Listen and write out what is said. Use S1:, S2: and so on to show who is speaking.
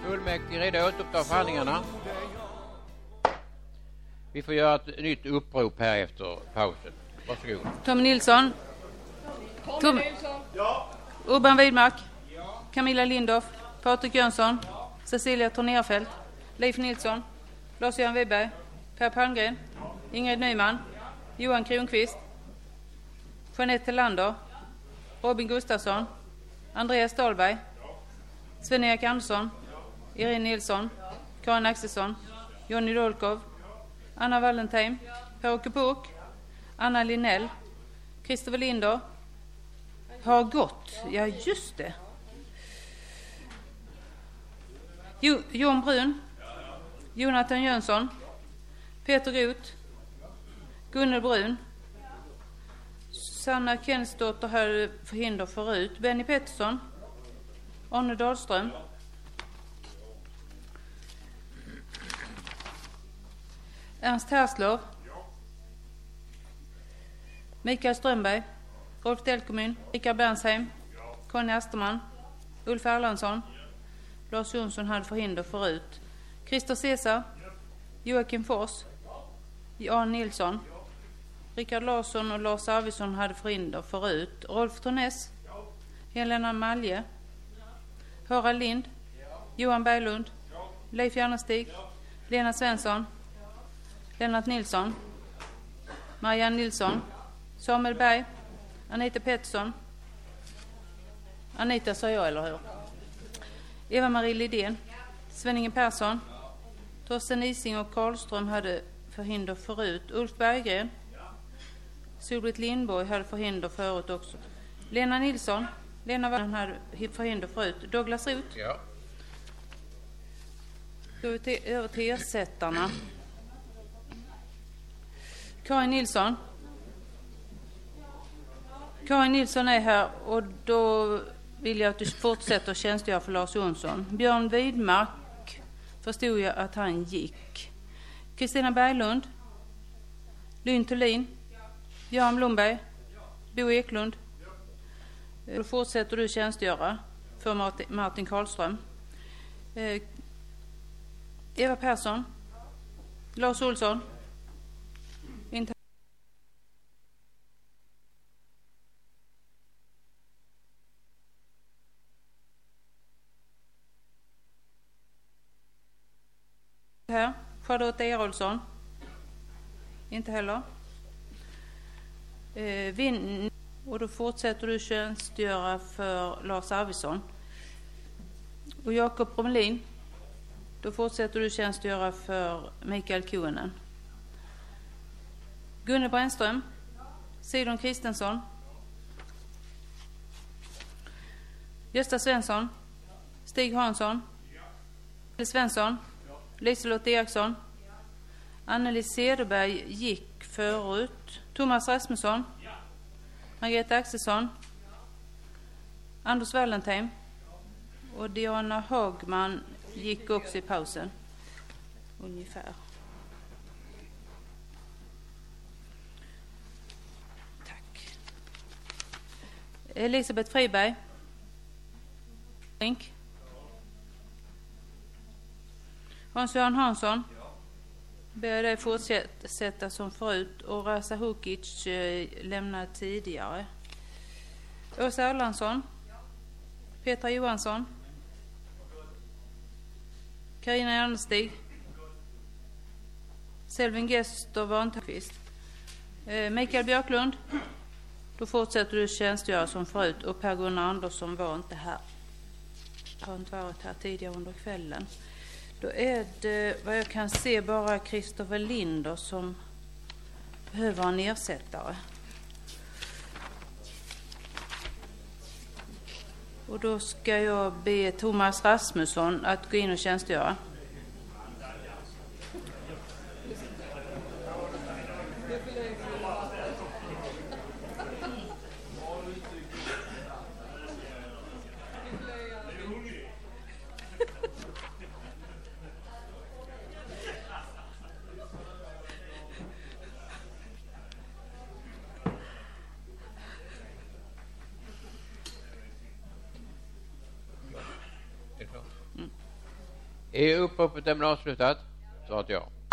S1: Fullmäktige redo att återuppta förhandlingarna. Vi får göra ett nytt upprop här efter pausen. Varsågod.
S2: Tommy Nilsson.
S3: Ja.
S2: Urban Widmark. Ja. Camilla Lindorff. Patrik Jönsson. Cecilia Tornerfelt. Leif Nilsson. Lars-Göran Wiberg. Per Palmgren. Ja. Ingrid Nyman. Ja. Johan Kronqvist. Jeanette Lander. Robin Gustafsson. Andreas Dahlberg. Ja. Sven-Erik Andersson. Ja. Irene Nilsson. Ja. Karin Axelsson. Ja. Jonny Dolkov. Ja. Anna Valentin. Ja. Per-Åke Puk. Ja. Anna Linnell. Christopher Linder. Har gått. Ja, just det. Jon Brun. Jonathan Jönsson. Peter Roth. Gunnel Brun. Sanna Kensdotter hade förhinder förut. Benny Pettersson. Arne Dahlström. Ernst Herslov. Mikael Strömberg. Rolf Delkomyn. Rickard Bernsheim. Conny Asterman. Ulf Erlandsson. Lars Jonsson hade förhinder förut. Christer Cesar. Joakim Fors. Jan Nilsson. Rickard Larsson och Lars Arvidsson hade förhinder förut. Rolf Tornäs. Helena Malje. Harald Lind. Johan Berglund. Leif Järnestig. Lena Svensson. Lennart Nilsson. Marianne Nilsson. Samuel Berg. Anita Pettersson. Anita sa jag, eller hur? Eva-Marie Lidén. Sven-Inge Persson. Torsten Ising och Karlström hade förhinder förut. Ulf Berggren. Solbritt Lindborg hade förhinder förut också. Lena Nilsson. Lena Wallen hade förhinder förut. Douglas Roth.
S1: Ja.
S2: Går vi över till ersättarna. Karin Nilsson. Karin Nilsson är här och då vill jag att du fortsätter att tjänstgöra för Lars Jonsson. Björn Widmark förstod jag att han gick. Kristina Berglund. Lynn Thulin. Göran Blomberg. Bo Eklund. Då fortsätter du tjänstgöra för Martin Karlström. Eva Persson. Lars Olsson. Här. Charlotte Erolsson. Inte heller. Och då fortsätter du tjänstgöra för Lars Arvidsson. Och Jakob Bromlin. Då fortsätter du tjänstgöra för Mikael Kuenen. Gunnar Brännström. Sidon Kristensson. Gösta Svensson. Stig Hansson. Svensson. Liselott Eriksson. Anneli Cederberg gick förut. Thomas Rasmusson. Margareta Axelsson. Anders Valentin. Och Diana Hagman gick också i pausen. Ungefär. Tack. Elisabeth Friberg. Rink. Hans-Göran Hansson. Började fortsätta som förut och Rasa Hukic lämnade tidigare. Åsa Erlandsson. Petra Johansson. Carina Ernestig. Selvin Gester Vantakvist. Mikael Björklund. Då fortsätter du tjänstgöra som förut och Per-Gunnar Andersson var inte här. Har inte varit här tidigare under kvällen. Då är det, vad jag kan se, bara Christopher Linder som behöver en ersättare. Och då ska jag be Thomas Rasmusson att gå in och tjänstgöra.
S1: Är uppropet därmed avslutat? Svaret ja.